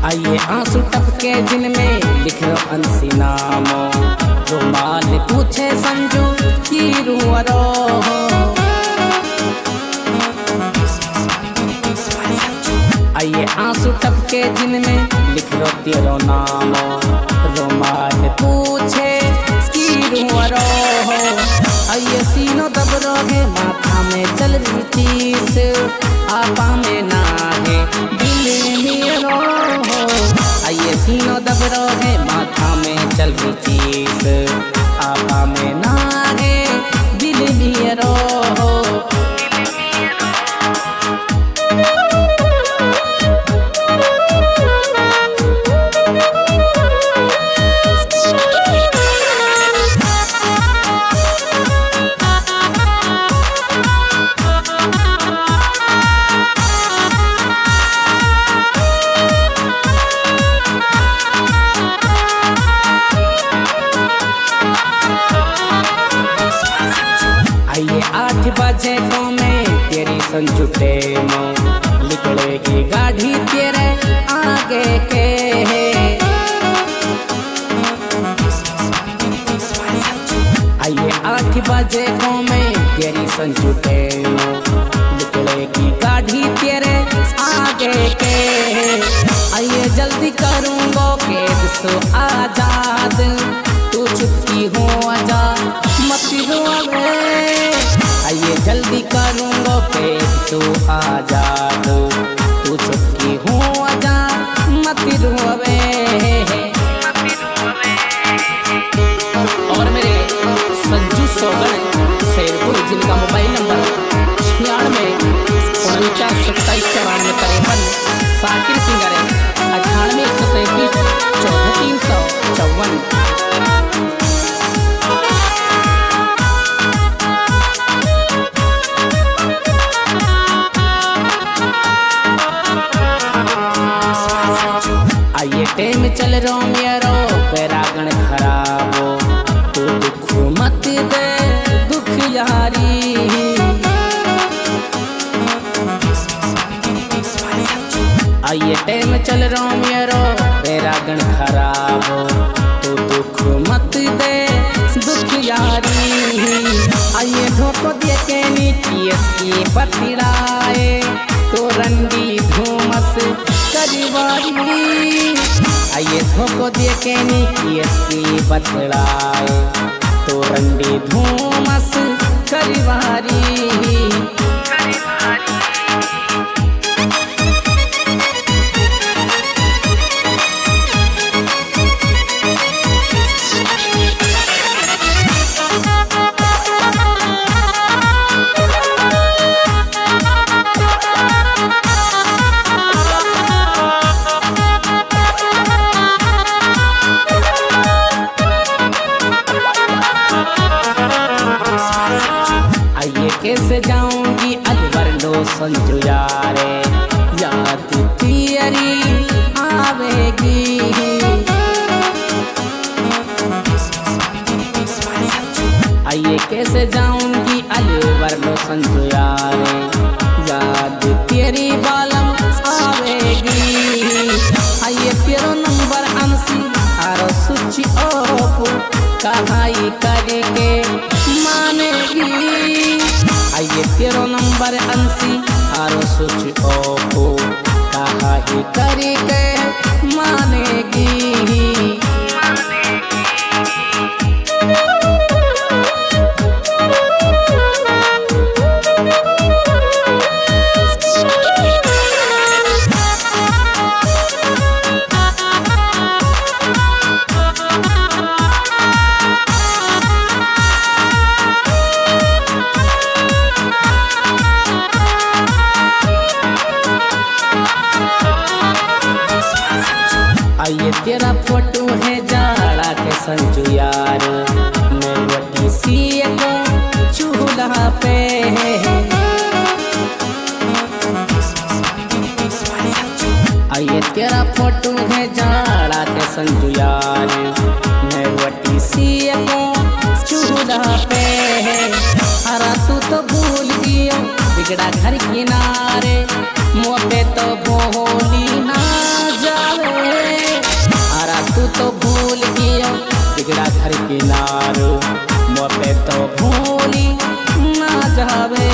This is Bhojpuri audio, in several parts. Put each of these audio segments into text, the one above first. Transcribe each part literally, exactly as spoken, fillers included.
आइए आंसू टपके जिनमें लिख रो अंसी नामो, रुमाल पूछे संजू की रूअरो। आइए आंसू टपके जिनमें लिख रो तेरो नामो, रुमाल पूछे की रूअरो। आइए सीनो दबरो है माथा में चल रही चीस, आपा में ना है दिल मेरो। आइए सीनो दबरो है माथा में चल रही चीस, आपा में ना है दिल मेरो। आठ बजे को मैं तेरी संजू टेमो, निकलेगी गाड़ी तेरे आगे के। आइए आठ बजे को मैं तेरी संजू टेमो, निकलेगी गाड़ी तेरे आगे के। आइए जल्दी करूँगो केद सो आजाद, तू चुपकी हो आजा मत रोवे। आइए जल्दी करूँगो पेट तू आजाद, तू चुपकी हूँ आजा मत रोवे। और मेरे संजू सोगन शेरपुर जिनका मोबाइल नंबर छियानवे उनचास सत्ताईस चौरानवे तिरपन, साकिर सिंगर अठानवे एक सौ सैंतीस चौदह तीन सौ चौवन। आइए टेम चल रो मेरो पैरागण खराबो, तू दुख मत दे दुख यारी। आइए टेम चल रो मेरो पैरागण खराबो, तू दुख मत दे दुख यारी। आइए धोखो दे के नीति इसकी पतिड़ाए, तो रंडी धूमस करीवारी। आइए धोखो दे के नीति इसकी बतलाए, तो रंडी धूमस करीवारी। कैसे जाऊंगी अलवर लो संजू यारे, याद तेरी आवेगी। आइए कैसे जाऊंगी अलवर लो संजू यारे, याद तेरी बालम आवेगी। आइए तेरो नंबर अंसी आरो सुची ओपो, कहाई करके मानेगी। आइए तेरो नंबर अंसी आरो सुच ओपो, कहा ही करके मानेगी। आइए तेरा फोटो है जाड़ा के संजू यार, मैं वटी सी को चूल्हा पे। आइए तेरा फोटो है जाड़ा के संजू यार, मैं वटी सी को चूल्हा पे। हरा तू तो भूल गया बिगड़ा घर किनारे, मुँह पे तो बोली ना जावे। बिगड़ा घर किनारो मोह पे तो भूली ना जावे।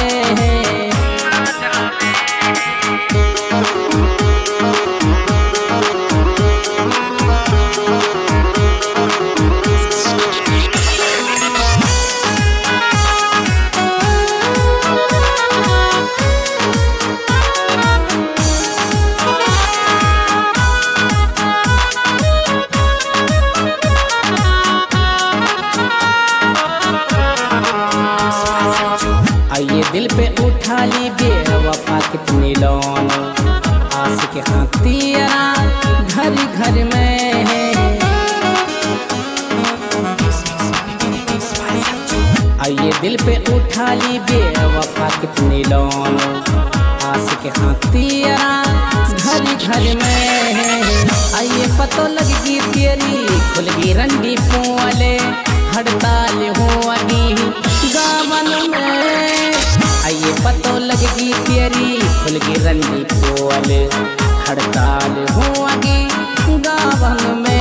आइए दिल पे उठा ली बेवफा कितनी लोन आस के हाथ तेरा घर घर में है। आइए दिल पे उठा ली बेवफा कितनी लोन आस के हाथ तेरा घर घर में है। आइए पतो लगगी तेरी खुलगी रंडी पोले हड़ताल होगी गावन में। आइए पतो लगगी तेरी खुलगी रंडी पोल हड़ताल होगी गावन में।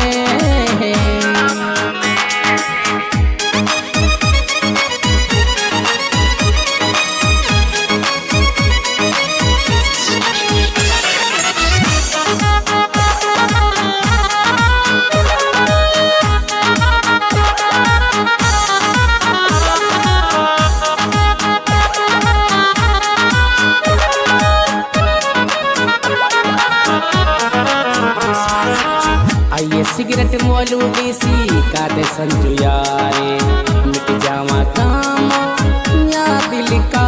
आइए सिगरेट मोलू बीसी काटे संजू यारे मिट जावा काम या दिल का।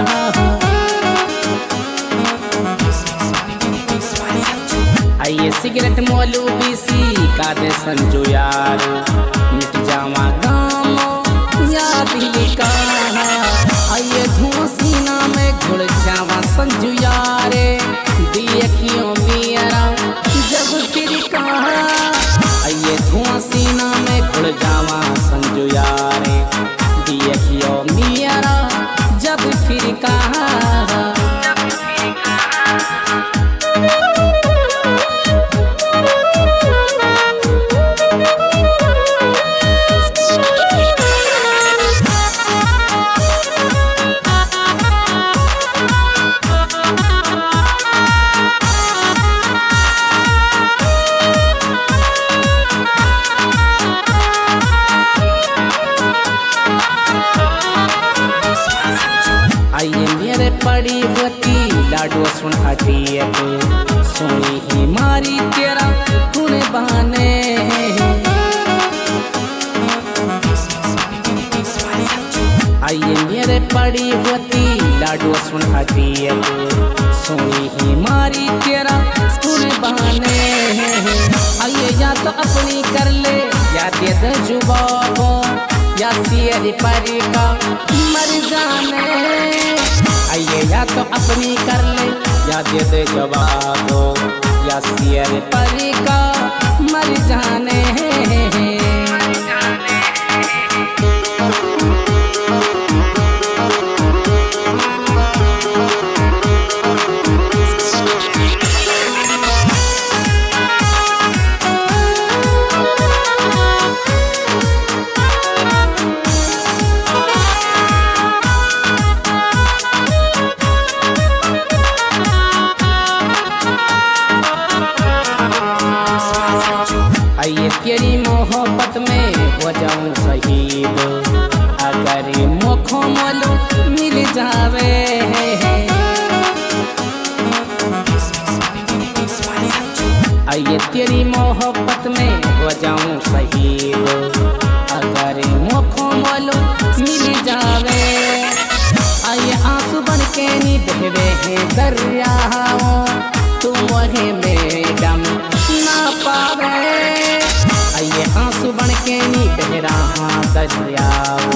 आइए सिगरेट मोलू बीसी काटे संजू यारे मिट जावा काम या दिल का। आइए धुआं सीना में घुल जावा संजू यारे देखियो मेरा जब फिर कहा। आइए धुआं सीना में घुल जावा संजू यारे देखियो मेरा जब फिर कहा। आइए मेरे पड़ी होती लाडो सुन हटिए सोनी ही मारी तेरा तूने बहाने। आइए मेरे पड़ी होती लाडो सुन हटिए सोनी ही मारी तेरा तूने बहाने। आइए या तो अपनी कर ले या दे दे जुबाबो या सियर परी का मर जाने। आइए या तो अपनी कर ले या दे दे जवाबो या सियर परी का मर जाने। आइए तेरी मोहब्बत में हो जाऊं शहीद अगर मुखो मोलो मिल जावे। आइए तेरी मोहब्बत में हो जाऊं शहीद अगर मुखो मोलो मिल जावे। आइए आंसू बन के नी बहवे हैं दरियाओं तुम वही मैडम ना पावे। आइए आंसू बन के नी बह रहा दरियाओ